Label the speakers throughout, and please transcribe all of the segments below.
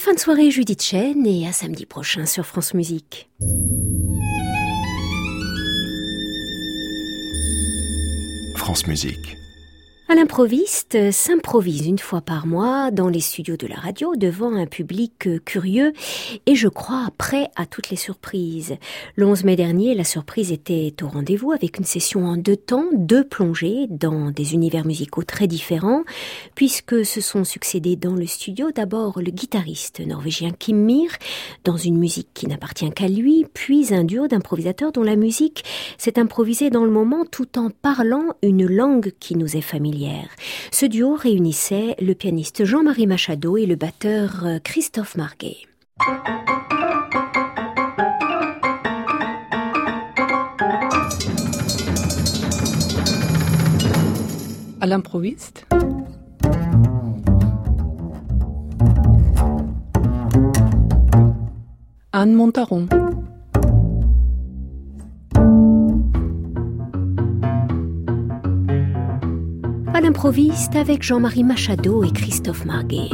Speaker 1: fin de soirée Judith Chen et à samedi prochain sur France Musique.
Speaker 2: France Musique.
Speaker 1: À l'improviste s'improvise une fois par mois dans les studios de la radio devant un public curieux et je crois prêt à toutes les surprises. Le 11 mai dernier, la surprise était au rendez-vous avec une session en 2 temps, 2 plongées dans des univers musicaux très différents puisque se sont succédés dans le studio d'abord le guitariste norvégien Kim Mir dans une musique qui n'appartient qu'à lui, puis un duo d'improvisateurs dont la musique s'est improvisée dans le moment tout en parlant une langue qui nous est familière. Ce duo réunissait le pianiste Jean-Marie Machado et le batteur Christophe Marguet.
Speaker 3: À l'improviste. Anne Montaron.
Speaker 1: À l'improviste avec Jean-Marie Machado et Christophe Marguet.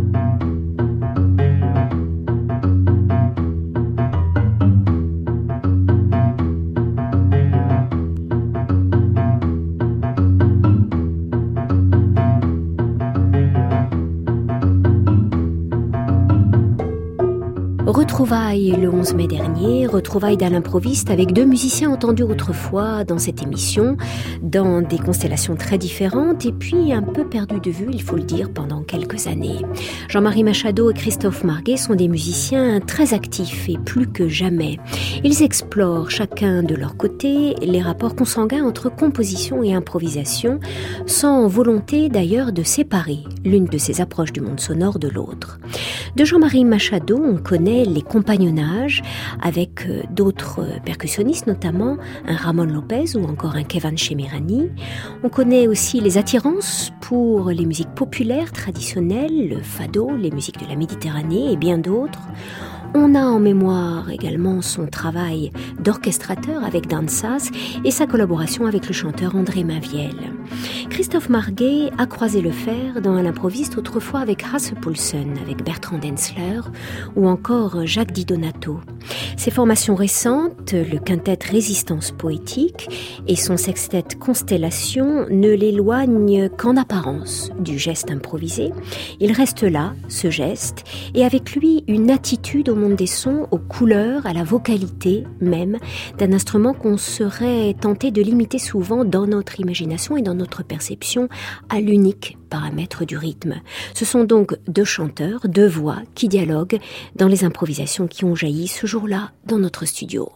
Speaker 1: Retrouvailles le 11 mai dernier, retrouvailles d'À l'improviste avec 2 musiciens entendus autrefois dans cette émission, dans des constellations très différentes et puis un peu perdus de vue, il faut le dire, pendant quelques années. Jean-Marie Machado et Christophe Marguet sont des musiciens très actifs et plus que jamais. Ils explorent chacun de leur côté les rapports consanguins entre composition et improvisation, sans volonté d'ailleurs de séparer l'une de ces approches du monde sonore de l'autre. De Jean-Marie Machado, on connaît les compagnonnages avec d'autres percussionnistes, notamment un Ramon Lopez ou encore un Kevan Shemirani. On connaît aussi les attirances pour les musiques populaires traditionnelles, le fado, les musiques de la Méditerranée et bien d'autres. On a en mémoire également son travail d'orchestrateur avec Dansas et sa collaboration avec le chanteur André Mainviel. Christophe Marguet a croisé le fer dans l'improviste autrefois avec Hasse Poulsen, avec Bertrand Densler ou encore Jacques Di Donato. Ses formations récentes, le quintet Résistance poétique et son sextet Constellation ne l'éloignent qu'en apparence du geste improvisé. Il reste là, ce geste, et avec lui une attitude au monde des sons, aux couleurs, à la vocalité même d'un instrument qu'on serait tenté de limiter souvent dans notre imagination et dans notre perception à l'unique paramètre du rythme. Ce sont donc 2 chanteurs, 2 voix qui dialoguent dans les improvisations qui ont jailli ce jour-là dans notre studio.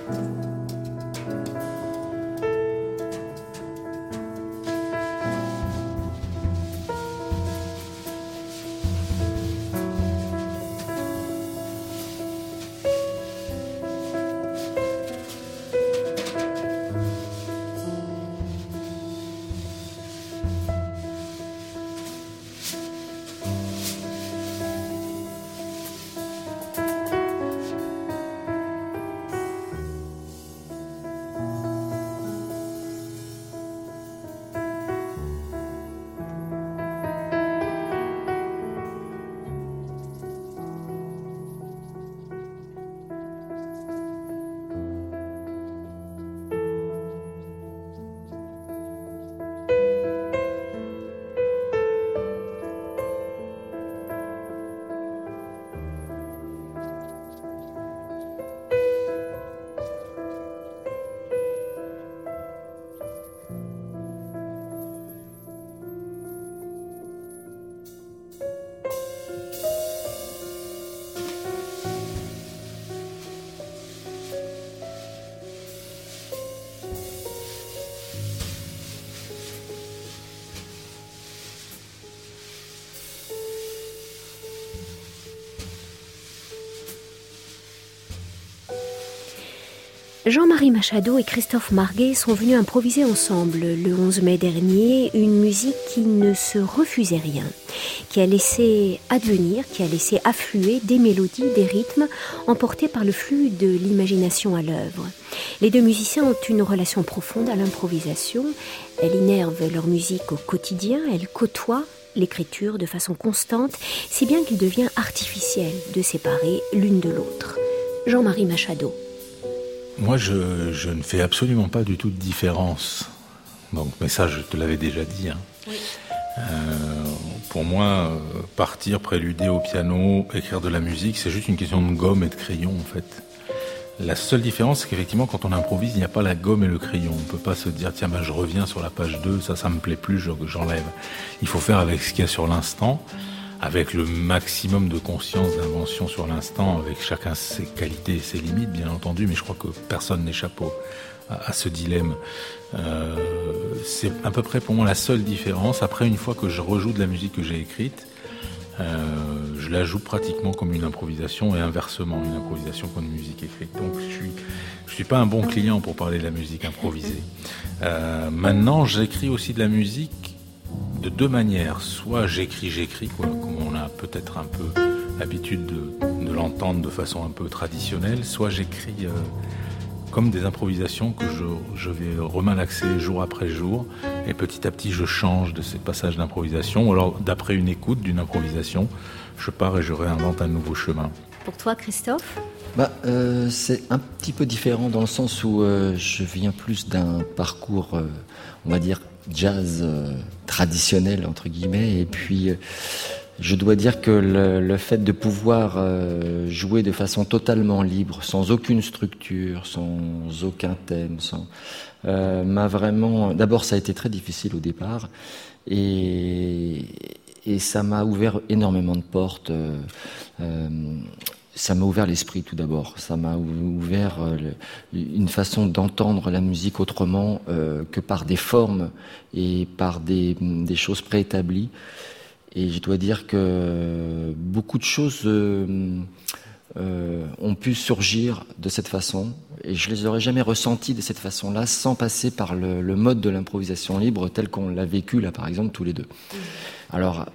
Speaker 1: Jean-Marie Machado et Christophe Marguet sont venus improviser ensemble le 11 mai dernier une musique qui ne se refusait rien, qui a laissé advenir, qui a laissé affluer des mélodies, des rythmes, emportés par le flux de l'imagination à l'œuvre. Les deux musiciens ont une relation profonde à l'improvisation. Elle innerve leur musique au quotidien, elle côtoie l'écriture de façon constante, si bien qu'il devient artificiel de séparer l'une de l'autre. Jean-Marie Machado.
Speaker 4: Moi, je ne fais absolument pas du tout de différence. Donc, mais ça, je te l'avais déjà dit. Hein. Oui. Pour moi, partir, préluder au piano, écrire de la musique, c'est juste une question de gomme et de crayon, en fait. La seule différence, c'est qu'effectivement, quand on improvise, il n'y a pas la gomme et le crayon. On ne peut pas se dire, tiens, je reviens sur la page 2, ça me plaît plus, j'enlève. Il faut faire avec ce qu'il y a sur l'instant, avec le maximum de conscience, d'invention sur l'instant, avec chacun ses qualités et ses limites, bien entendu, mais je crois que personne n'échappe à ce dilemme. C'est à peu près pour moi la seule différence. Après, une fois que je rejoue de la musique que j'ai écrite, je la joue pratiquement comme une improvisation et inversement, une improvisation comme une musique écrite. Donc je suis pas un bon client pour parler de la musique improvisée. Maintenant, j'écris aussi de la musique de deux manières. Soit j'écris, comme on a peut-être un peu l'habitude de l'entendre de façon un peu traditionnelle, soit j'écris comme des improvisations que je vais remalaxer jour après jour, et petit à petit je change de ces passages d'improvisation, ou alors d'après une écoute d'une improvisation, je pars et je réinvente un nouveau chemin.
Speaker 1: Pour toi, Christophe ?
Speaker 5: C'est un petit peu différent dans le sens où je viens plus d'un parcours, on va dire, jazz traditionnel, entre guillemets, et puis je dois dire que le fait de pouvoir jouer de façon totalement libre, sans aucune structure, sans aucun thème, m'a vraiment... D'abord, ça a été très difficile au départ, et ça m'a ouvert énormément de portes. Ça m'a ouvert l'esprit tout d'abord. Ça m'a ouvert une façon d'entendre la musique autrement que par des formes et par des choses préétablies. Et je dois dire que beaucoup de choses ont pu surgir de cette façon. Et je les aurais jamais ressenties de cette façon-là sans passer par le mode de l'improvisation libre tel qu'on l'a vécu là, par exemple, tous les deux. Alors...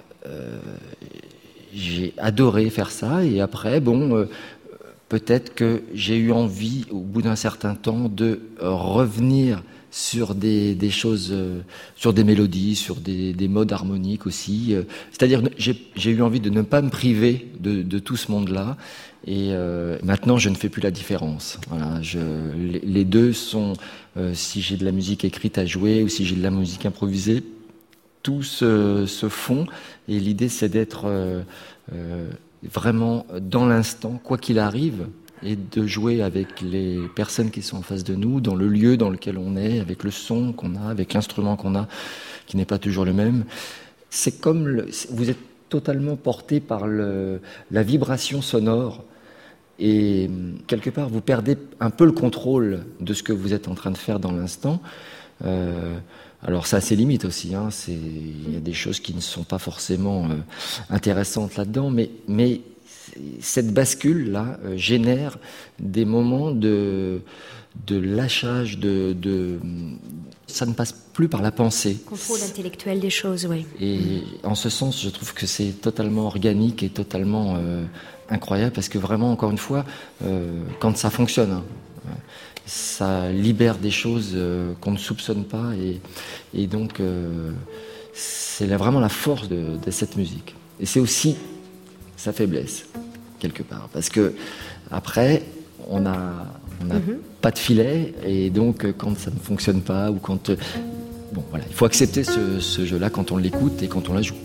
Speaker 5: j'ai adoré faire ça, et après, peut-être que j'ai eu envie, au bout d'un certain temps, de revenir sur des choses, sur des mélodies, sur des modes harmoniques aussi. C'est-à-dire, j'ai eu envie de ne pas me priver de tout ce monde-là, et maintenant, je ne fais plus la différence. Voilà, les deux sont, si j'ai de la musique écrite à jouer ou si j'ai de la musique improvisée, tout se fond, et l'idée c'est d'être vraiment dans l'instant, quoi qu'il arrive, et de jouer avec les personnes qui sont en face de nous, dans le lieu dans lequel on est, avec le son qu'on a, avec l'instrument qu'on a, qui n'est pas toujours le même. C'est comme vous êtes totalement porté par la vibration sonore, Et quelque part, vous perdez un peu le contrôle de ce que vous êtes en train de faire dans l'instant. Alors ça a ses limites aussi, hein. Il y a des choses qui ne sont pas forcément intéressantes là-dedans, mais cette bascule-là génère des moments de lâchage, ça ne passe plus par la pensée.
Speaker 1: Contrôle intellectuel des choses, oui.
Speaker 5: Et en ce sens, je trouve que c'est totalement organique et totalement incroyable, parce que vraiment, encore une fois, quand ça fonctionne, hein, ça libère des choses qu'on ne soupçonne pas, et donc c'est vraiment la force de cette musique. Et c'est aussi sa faiblesse, quelque part, parce que après, on n'a pas de filet, et donc quand ça ne fonctionne pas, ou quand... bon, voilà, il faut accepter ce jeu-là quand on l'écoute et quand on la joue.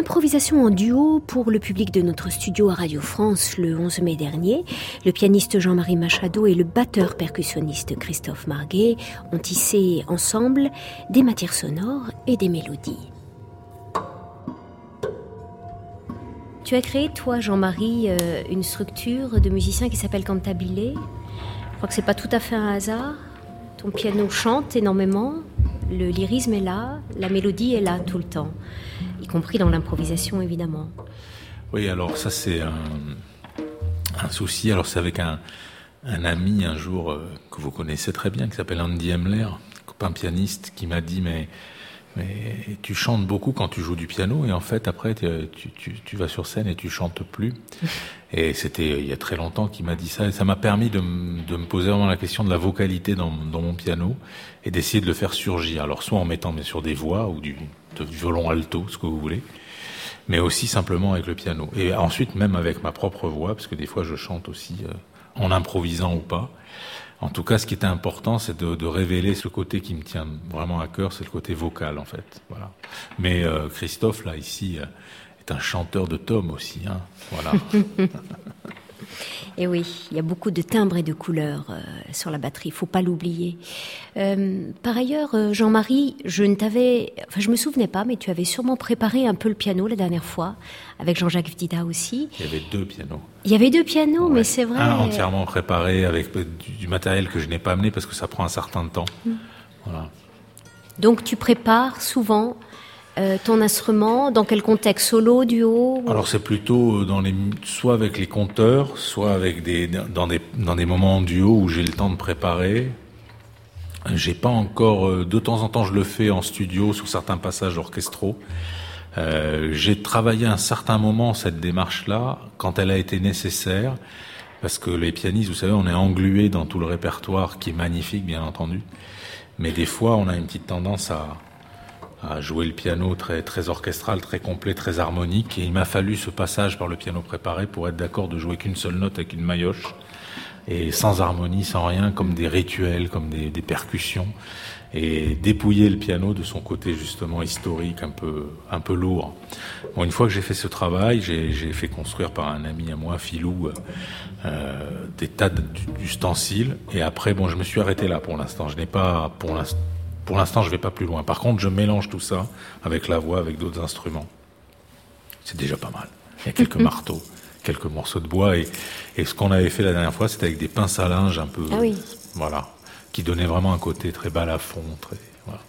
Speaker 1: improvisation en duo pour le public de notre studio à Radio France le 11 mai dernier. Le pianiste Jean-Marie Machado et le batteur percussionniste Christophe Marguet ont tissé ensemble des matières sonores et des mélodies. Tu as créé, toi, Jean-Marie, une structure de musiciens qui s'appelle Cantabile. Je crois que c'est pas tout à fait un hasard. Ton piano chante énormément, le lyrisme est là, la mélodie est là tout le temps, y compris dans l'improvisation, évidemment.
Speaker 4: Oui, alors ça c'est un souci. Alors c'est avec un ami un jour que vous connaissez très bien, qui s'appelle Andy Emler, copain pianiste, qui m'a dit mais tu chantes beaucoup quand tu joues du piano et en fait après tu vas sur scène et tu chantes plus. Et c'était il y a très longtemps qu'il m'a dit ça et ça m'a permis de me poser vraiment la question de la vocalité dans mon piano et d'essayer de le faire surgir. Alors soit en mettant bien sûr des voix ou du violon alto, ce que vous voulez, mais aussi simplement avec le piano. Et ensuite même avec ma propre voix, parce que des fois je chante aussi en improvisant ou pas. En tout cas, ce qui était important, c'est de révéler ce côté qui me tient vraiment à cœur, c'est le côté vocal, en fait. Voilà. Mais Christophe, là, ici, est un chanteur de tomes aussi, hein. Voilà.
Speaker 1: Et oui, il y a beaucoup de timbres et de couleurs sur la batterie, il ne faut pas l'oublier. Par ailleurs, Jean-Marie, je me souvenais pas, mais tu avais sûrement préparé un peu le piano la dernière fois, avec Jean-Jacques Vidida aussi.
Speaker 4: Il y avait 2 pianos.
Speaker 1: Il y avait 2 pianos, ouais. Mais c'est vrai.
Speaker 4: Un entièrement préparé avec du matériel que je n'ai pas amené parce que ça prend un certain temps. Voilà.
Speaker 1: Donc tu prépares souvent ton instrument, dans quel contexte? Solo, duo?
Speaker 4: Alors c'est plutôt soit avec les compteurs, soit avec dans des moments en duo où j'ai le temps de préparer. J'ai pas encore, de temps en temps je le fais en studio sur certains passages orchestraux. J'ai travaillé un certain moment cette démarche-là quand elle a été nécessaire, parce que les pianistes, vous savez, on est englué dans tout le répertoire qui est magnifique, bien entendu, mais des fois on a une petite tendance à jouer le piano très, très orchestral, très complet, très harmonique. Et il m'a fallu ce passage par le piano préparé pour être d'accord de jouer qu'une seule note avec une maillotche. Et sans harmonie, sans rien, comme des rituels, comme des percussions. Et dépouiller le piano de son côté justement historique, un peu lourd. Bon, une fois que j'ai fait ce travail, j'ai fait construire par un ami à moi, Philou, des tas d'ustensiles. Et après, bon, je me suis arrêté là pour l'instant. Pour l'instant, je vais pas plus loin. Par contre, je mélange tout ça avec la voix, avec d'autres instruments. C'est déjà pas mal. Il y a quelques marteaux, quelques morceaux de bois. Et ce qu'on avait fait la dernière fois, c'était avec des pinces à linge un peu...
Speaker 1: Ah oui.
Speaker 4: Voilà. Qui donnaient vraiment un côté très balafon, très... Voilà.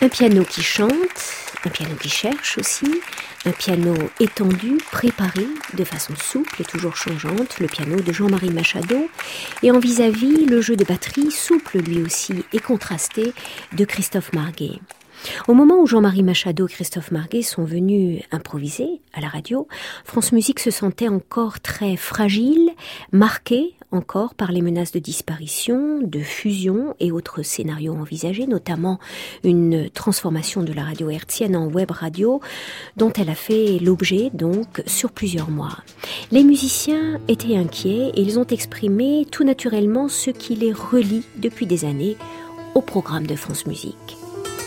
Speaker 1: Un piano qui chante, un piano qui cherche aussi, un piano étendu, préparé de façon souple et toujours changeante, le piano de Jean-Marie Machado, et en vis-à-vis le jeu de batterie souple lui aussi et contrasté de Christophe Marguet. Au moment où Jean-Marie Machado et Christophe Marguet sont venus improviser à la radio, France Musique se sentait encore très fragile, marquée encore par les menaces de disparition, de fusion et autres scénarios envisagés, notamment une transformation de la radio hertzienne en web radio, dont elle a fait l'objet donc sur plusieurs mois. Les musiciens étaient inquiets et ils ont exprimé tout naturellement ce qui les relie depuis des années au programme de France Musique.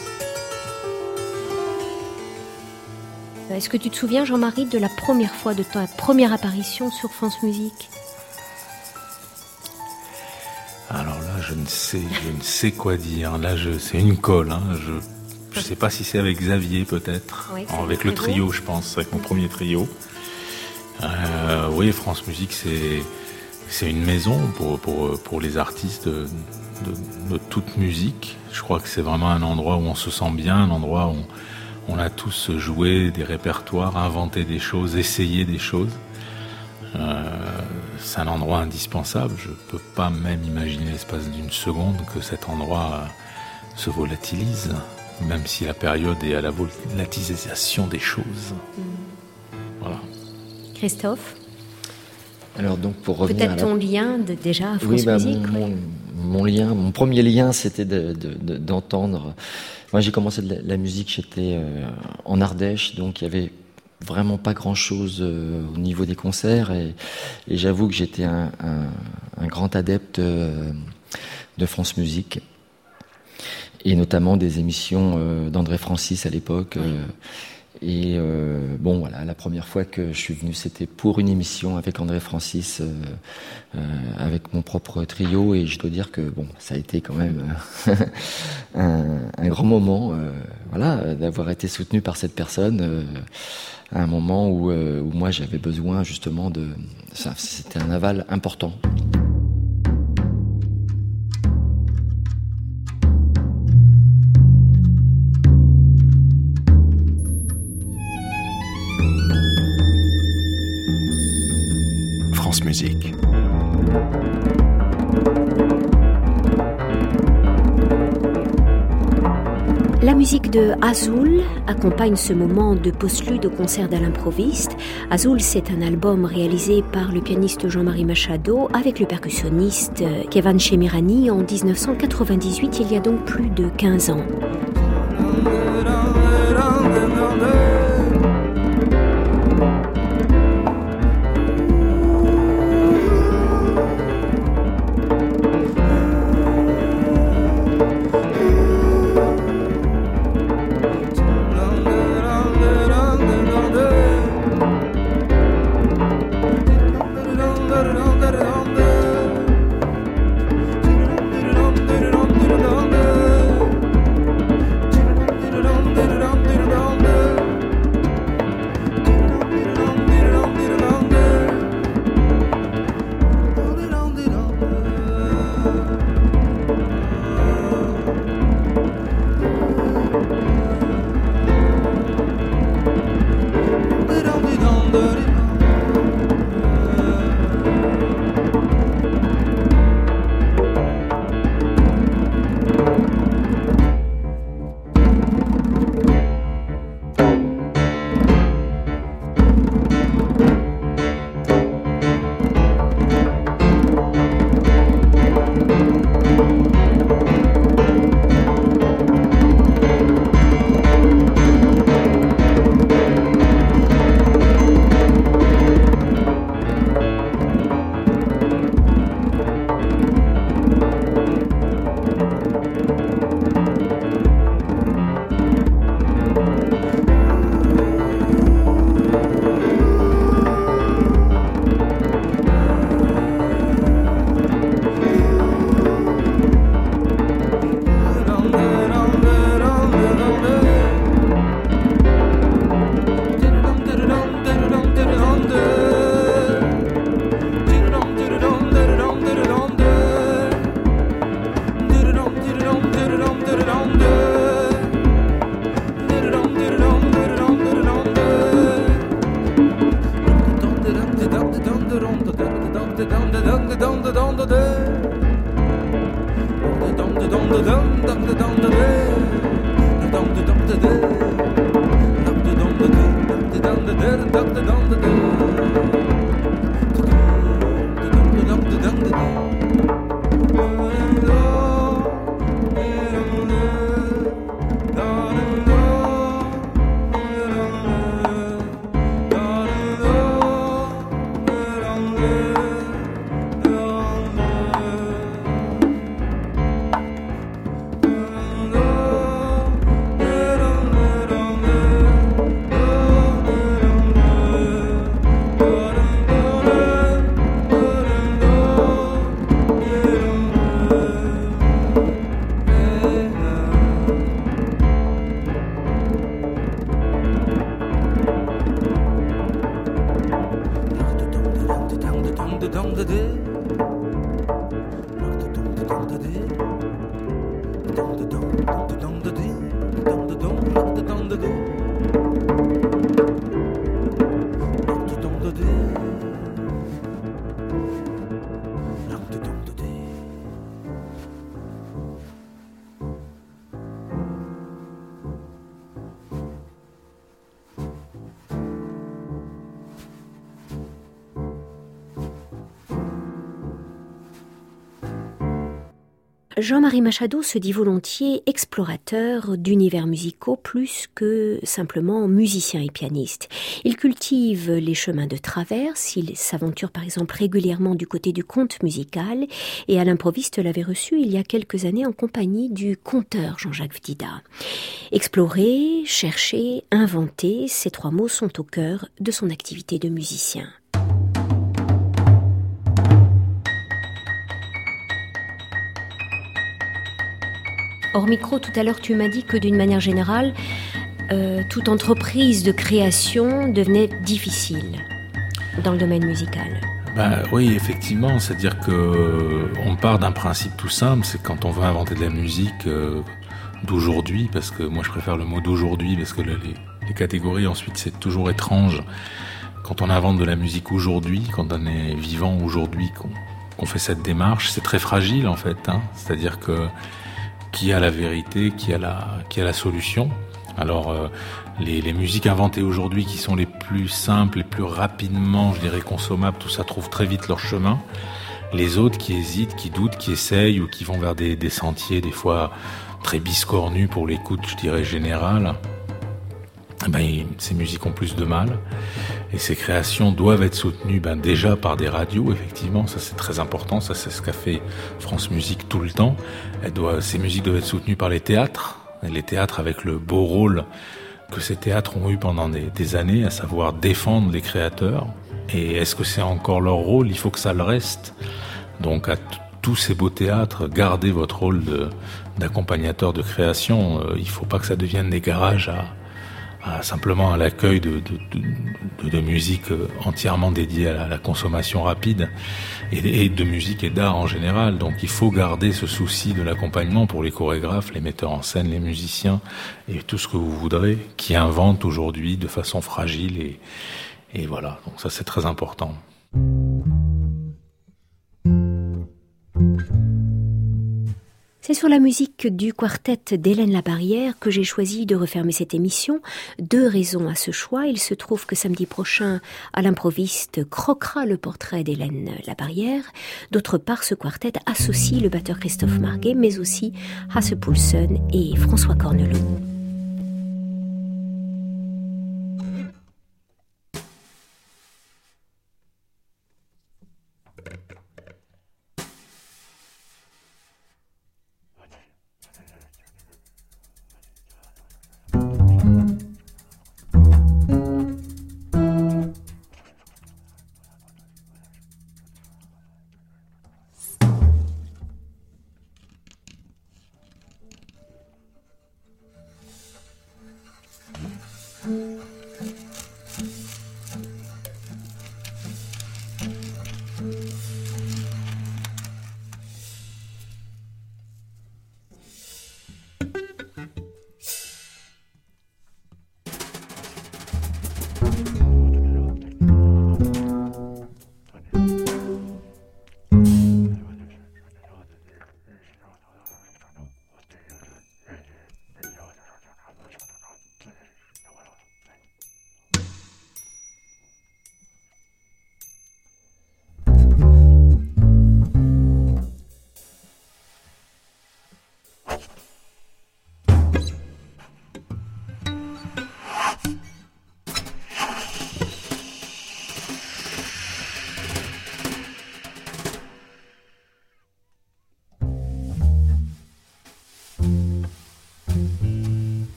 Speaker 1: Est-ce que tu te souviens, Jean-Marie, de la première fois de ta première apparition sur France Musique ?
Speaker 4: Alors là, je ne sais quoi dire. Là, c'est une colle. Je ne sais pas si c'est avec Xavier, peut-être. Oui, avec le trio, je pense, avec mon premier trio. Oui, France Musique, c'est une maison pour les artistes de toute musique. Je crois que c'est vraiment un endroit où on se sent bien, un endroit où on a tous joué des répertoires, inventé des choses, essayé des choses. C'est un endroit indispensable. Je ne peux pas même imaginer l'espace d'une seconde que cet endroit se volatilise, même si la période est à la volatilisation des choses. Voilà.
Speaker 1: Christophe ?
Speaker 5: Alors donc pour revenir
Speaker 1: peut-être ton lien déjà à France Musique.
Speaker 5: Mon premier lien, c'était d'entendre. Moi, j'ai commencé la musique, j'étais en Ardèche, donc il y avait vraiment pas grand-chose au niveau des concerts, et j'avoue que j'étais un grand adepte de France Musique, et notamment des émissions d'André Francis à l'époque. Bon, voilà, la première fois que je suis venu, c'était pour une émission avec André Francis, avec mon propre trio, et je dois dire que bon, ça a été quand même un grand moment, voilà, d'avoir été soutenu par cette personne à un moment où moi j'avais besoin justement de ça. C'était un aval important.
Speaker 2: France Musique.
Speaker 1: La musique de Azul accompagne ce moment de postlude au concert d'Alain Provist. Azul, c'est un album réalisé par le pianiste Jean-Marie Machado avec le percussionniste Kevan Shemirani en 1998, il y a donc plus de 15 ans. Jean-Marie Machado se dit volontiers explorateur d'univers musicaux plus que simplement musicien et pianiste. Il cultive les chemins de traverse, il s'aventure par exemple régulièrement du côté du conte musical et à l'improviste l'avait reçu il y a quelques années en compagnie du conteur Jean-Jacques Dida. Explorer, chercher, inventer, ces trois mots sont au cœur de son activité de musicien. Hors micro, tout à l'heure, tu m'as dit que d'une manière générale, toute entreprise de création devenait difficile dans le domaine musical.
Speaker 4: Oui, effectivement, c'est-à-dire que on part d'un principe tout simple, c'est quand on veut inventer de la musique d'aujourd'hui, parce que moi je préfère le mot d'aujourd'hui, parce que les catégories ensuite c'est toujours étrange. Quand on invente de la musique aujourd'hui, quand on est vivant aujourd'hui, qu'on fait cette démarche, c'est très fragile en fait, hein. C'est-à-dire que qui a la vérité, qui a la solution. Alors les musiques inventées aujourd'hui qui sont les plus simples, les plus rapidement, je dirais, consommables, tout ça trouve très vite leur chemin. Les autres qui hésitent, qui doutent, qui essayent ou qui vont vers des sentiers des fois très biscornus pour l'écoute, je dirais, générale, ces musiques ont plus de mal. Et ces créations doivent être soutenues déjà par des radios, effectivement, ça c'est très important, ça c'est ce qu'a fait France Musique tout le temps. Ces musiques doivent être soutenues par les théâtres, et les théâtres avec le beau rôle que ces théâtres ont eu pendant des années, à savoir défendre les créateurs. Et est-ce que c'est encore leur rôle ? Il faut que ça le reste. Donc à tous ces beaux théâtres, gardez votre rôle d'accompagnateur de création. Il ne faut pas que ça devienne des garages simplement à l'accueil de musique entièrement dédiée à la consommation rapide et de musique et d'art en général. Donc il faut garder ce souci de l'accompagnement pour les chorégraphes, les metteurs en scène, les musiciens et tout ce que vous voudrez, qui inventent aujourd'hui de façon fragile et voilà. Donc ça c'est très important.
Speaker 1: C'est sur la musique du quartet d'Hélène Labarrière que j'ai choisi de refermer cette émission. 2 raisons à ce choix. Il se trouve que samedi prochain, à l'improviste croquera le portrait d'Hélène Labarrière. D'autre part, ce quartet associe le batteur Christophe Marguet, mais aussi Hasse Poulsen et François Cornelot.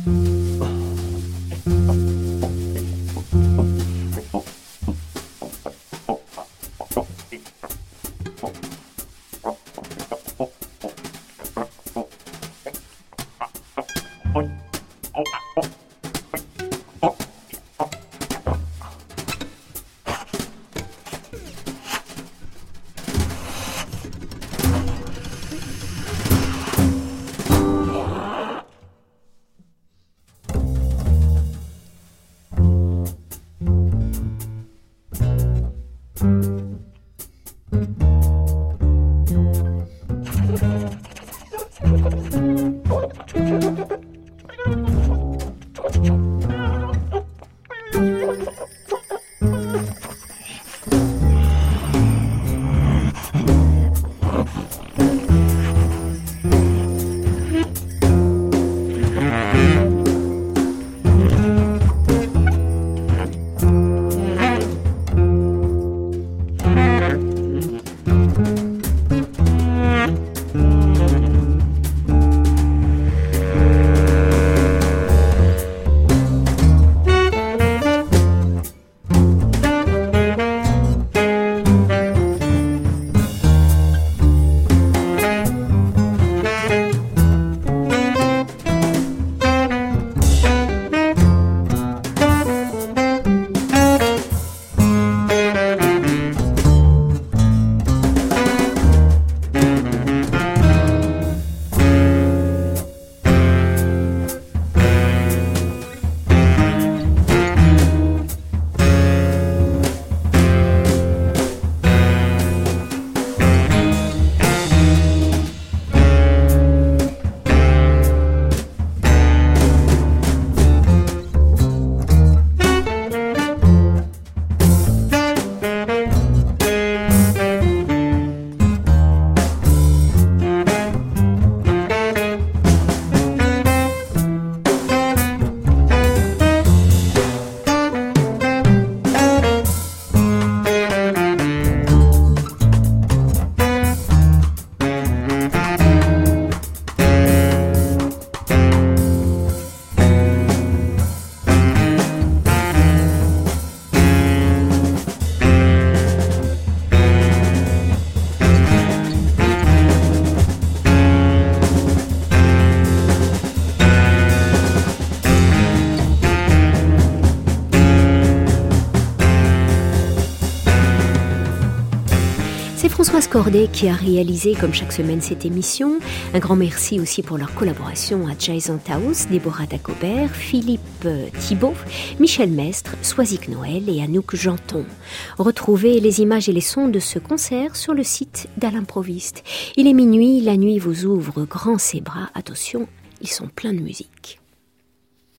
Speaker 1: Françoise Corday qui a réalisé comme chaque semaine cette émission. Un grand merci aussi pour leur collaboration à Jason Taus, Déborah Dagobert, Philippe Thibault, Michel Mestre, Soisic Noël et Anouk Janton. Retrouvez les images et les sons de ce concert sur le site d'À l'improviste. Il est minuit, la nuit vous ouvre grand ses bras. Attention, ils sont pleins de musique.